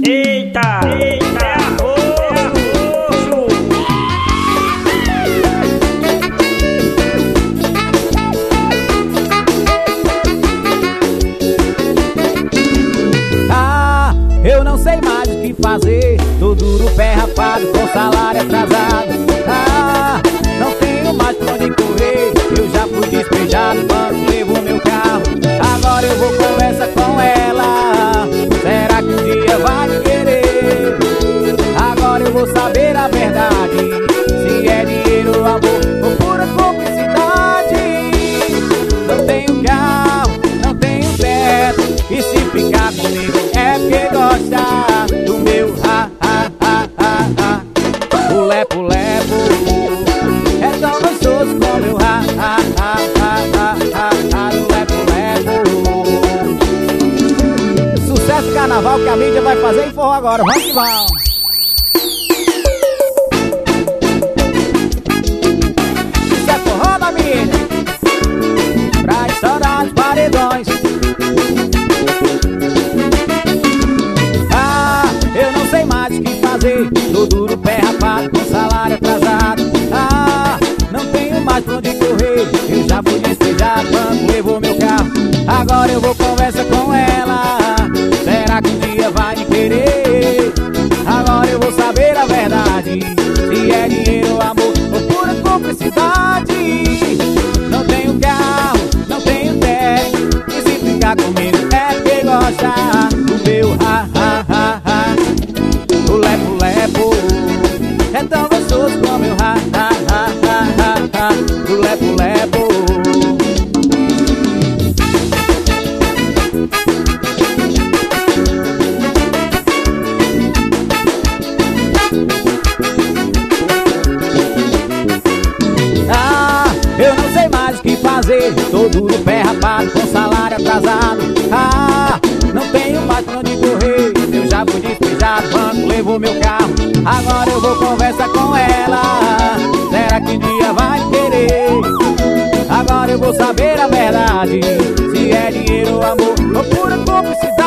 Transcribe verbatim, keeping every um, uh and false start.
Eita, eita, é arroxo. Ah, eu não sei mais o que fazer. Tô duro, pé rapado, com salário atrasado. Ah, não tenho mais pra onde correr. Eu já fui despejado, banco levou meu carro. Agora eu vou conversar com ela. Será que um dia vai me querer? Agora eu vou saber a verdade. Se é dinheiro, amor ou pura cumplicidade. Não tenho carro, não tenho teto. E se ficar comigo é porque gosta do meu ha, ha, ha, ha, ha. O lepo, lepo é tão gostoso como meu ha, ha, ha, ha, ha, ha, ha. Do lepo, lepo. Sucesso carnaval que a mídia vai fazer em forró agora. Vamos que vamos. Isso é forró da mídia pra estourar os paredões. Tô duro, pé rapado, com salário atrasado. Ah, não tenho mais pra onde correr. Eu já fui despejado, banco levou meu carro. Agora eu vou conversar com ela. Será que um dia vai me querer? Agora eu vou saber a verdade. Se é dinheiro, amor ou pura cumplicidade. Não tenho carro, não tenho teto. E se ficar comigo é porque gosta do meu ha, ha, ha, ha. O lepo, lepo é tão gostoso como eu ha, ha, ha, ha, ha, ha. O lepo, lepo. Ah, eu não sei mais o que fazer. Tô duro, pé rapado, com salário atrasado. Ah, não tenho mais pra onde correr. Eu já fui despejado, banco levou meu carro. Agora eu vou conversar com ela. Será que um dia vai querer? Agora eu vou saber a verdade. Se é dinheiro, amor ou pura cumplicidade.